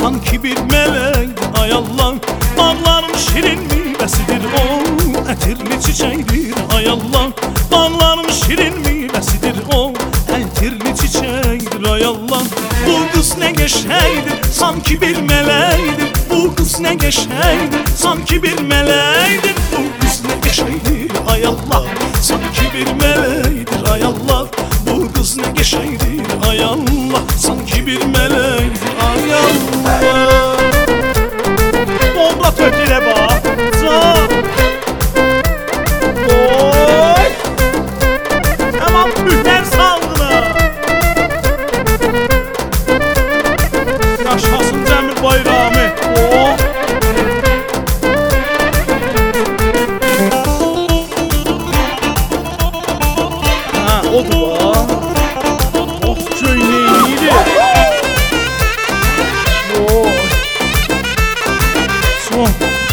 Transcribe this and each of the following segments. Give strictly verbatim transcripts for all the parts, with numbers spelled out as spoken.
sanki bir melekdir ay Allah. Bağlarım şirin meyvesidir o, ətirli çiçekdir ay Allah. Bağlarım şirin meyvesidir o, ətirli çiçekdir ay Allah. Bu kız ne geçeydir, sanki bir melekdir. Bu kız ne geçeydir, sanki bir melekdir. Bu kız ne geçeydir ay Allah, sanki bir melekdir ay Allah. Bu kız ne geçeydir ay Allah, sanki bir melekdir ay Allah. Bomba töküle bak oy, tamam mühler salgıla. Yaşasın Cemil Bayrami. Oh. Ha, odur ha. Oh, köyneyiydi. Oy. Son.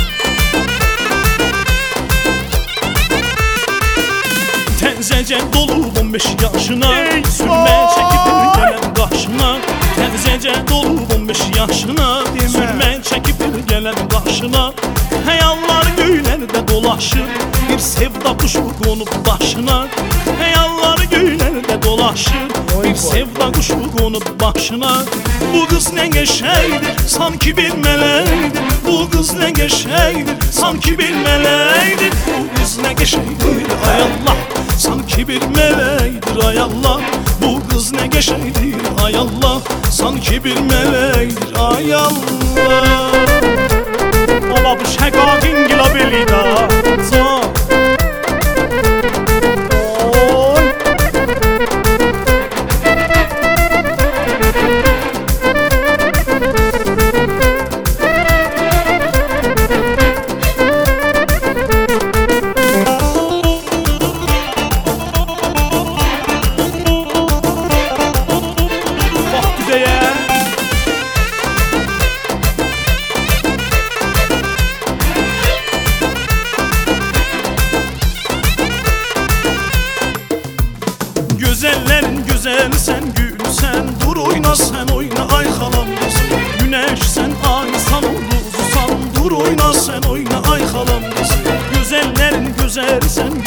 Tenzece dolu on beş yaşına, sürme çekip gelen karşına. Tenzece dolu on beş yaşına, sürme çekip gelen karşına. Hayallar göylerde dolaşır, bir sevda kuşu konup başına. Hayallar göylerde dolaşır, bir sevda kuşu konup başına. Bu kız ne geçeydir, sanki bir melekdir. Bu kız ne geçeydir, sanki bir melekdir. Bu kız ne geçeydir ay Allah, sanki bir melekdir ay Allah. Bu kız ne geçeydir ay Allah, sanki bir melekdir ay Allah. Ama bu şekakin gila belida zor. Oy. Güzellerin güzel sen, gül sen, dur oyna sen oyna ay halam kızım. Güneş sen, ay san olursan, dur oyna sen oyna ay halam kızım. Güzellerin güzel sen,